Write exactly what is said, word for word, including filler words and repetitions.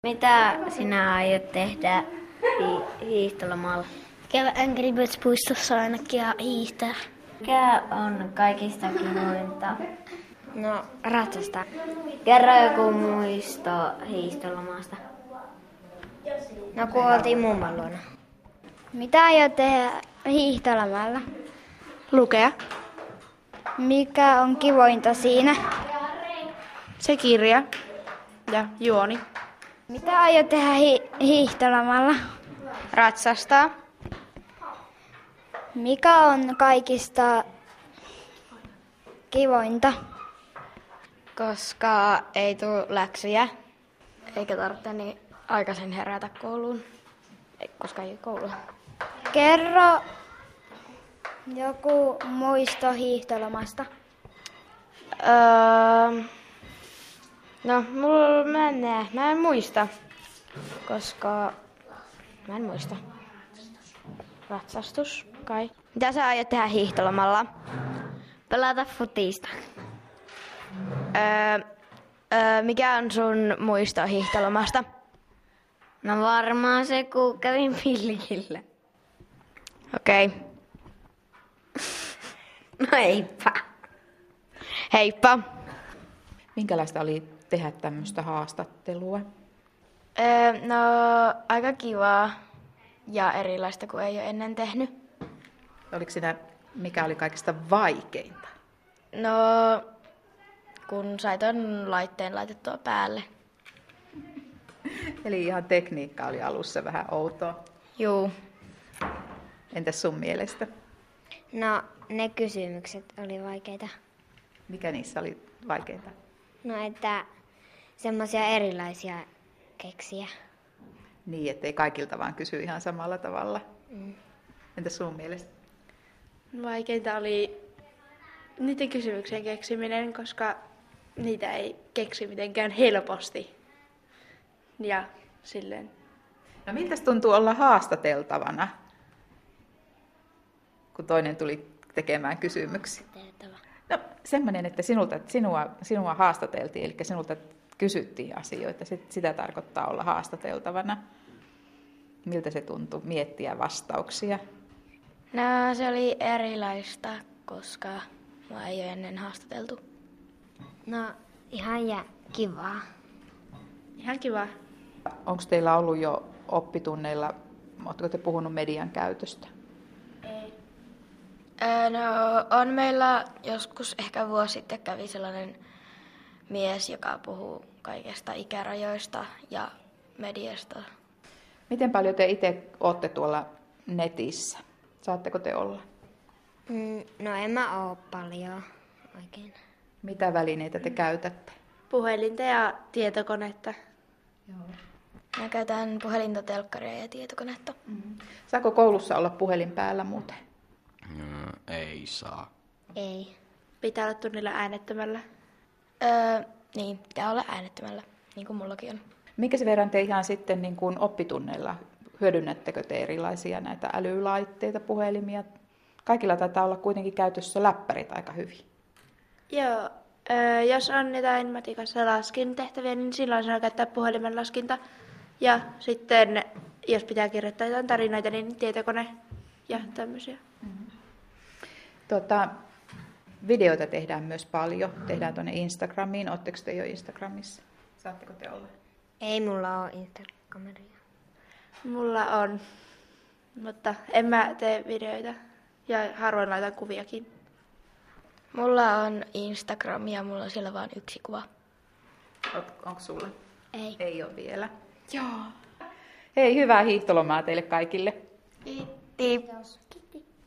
Mitä sinä aiot tehdä hi- hiihtolomalla? Käydä Angry Birds -puistossa ainakin ja hiihtää. Mikä on kaikista kivointa? No, ratsastaa. Kerro joku muisto hiihtolomasta. No, kun oltiin mumman luona. Mitä aiot tehdä hiihtolomalla? Lukea. Mikä on kivointa siinä? Se kirja ja juoni. Mitä aiot tehdä hi- hiihtolomalla? Ratsastaa. Mikä on kaikista kivointa? Koska ei tule läksyjä, eikä tarvitse niin aikaisin herätä kouluun, koska ei ole koulua. Kerro joku muisto hiihtolomasta. Öö, no, mulla, mä, en näe, mä en muista, koska mä en muista. Ratsastus kai. Mitä sä aiot tehdä hiihtolomalla? Pelata futista. Öö, öö, mikä on sun muisto hiihtolomasta? No varmaan se, kun kävin pillikillä. Okei. Okay. No eipä. Heippa. Minkälaista oli tehdä tämmöistä haastattelua? Öö, no, aika kivaa ja erilaista kuin ei ole ennen tehnyt. Oliko siinä, mikä oli kaikista vaikeinta? No, kun sai ton laitteen laitettua päälle. Eli ihan tekniikka oli alussa vähän outoa. Juu. Entäs sun mielestä? No, ne kysymykset oli vaikeita. Mikä niissä oli vaikeinta? No, että semmoisia erilaisia keksiä. Niin, ettei kaikilta vaan kysy ihan samalla tavalla. Mm. Entäs sun mielestä? Vaikeinta oli niiden kysymyksien keksiminen, koska niitä ei keksi mitenkään helposti. Ja silleen. No miltä tuntuu olla haastateltavana, kun toinen tuli tekemään kysymyksiä? No semmoinen, että sinulta, sinua, sinua haastateltiin, eli sinulta kysyttiin asioita. Sitä tarkoittaa olla haastateltavana. Miltä se tuntui miettiä vastauksia? No, se oli erilaista, koska mua ei ole ennen haastateltu. No, ihan ja kivaa. Ihan kiva. Onko teillä ollut jo oppitunneilla, oletteko te puhunut median käytöstä? Öö, no, on meillä joskus ehkä vuosi sitten kävi sellainen mies, joka puhuu kaikesta ikärajoista ja mediasta. Miten paljon te itse olette tuolla netissä? Saatteko te olla? Mm, no, en mä oo paljon oikein. Mitä välineitä te käytätte? Puhelinta ja tietokonetta. Joo. Mä käytän puhelinta, telkkaria ja tietokonetta. Mm-hmm. Saako koulussa olla puhelin päällä muuten? Öö, ei saa. Ei. Pitää olla tunnilla äänettömällä. Öö, niin, pitää olla äänettömällä, niin kuin mullakin on. Minkä se verran te ihan sitten niin kuin oppitunneilla, hyödynnättekö te erilaisia näitä älylaitteita, puhelimia? Kaikilla taitaa olla kuitenkin käytössä läppärit aika hyvin. Joo. Öö, jos on jotain matikassa laskintotehtäviä, niin silloin saa käyttää puhelimen laskinta. Ja sitten, jos pitää kirjoittaa jotain tarinoita, niin tietokone ja tämmöisiä. Mm-hmm. Tota, videoita tehdään myös paljon. Tehdään tuonne Instagramiin. Oletteko te jo Instagramissa? Saatteko te olla? Ei mulla oo Instagram-kameria. Mulla on, mutta en mä tee videoita ja harvoin laitan kuviakin. Mulla on Instagram ja mulla on siellä vain yksi kuva. Onko sulla? Ei. Ei ole vielä. Joo. Hei, hyvää hiihtolomaa teille kaikille. Kiitos.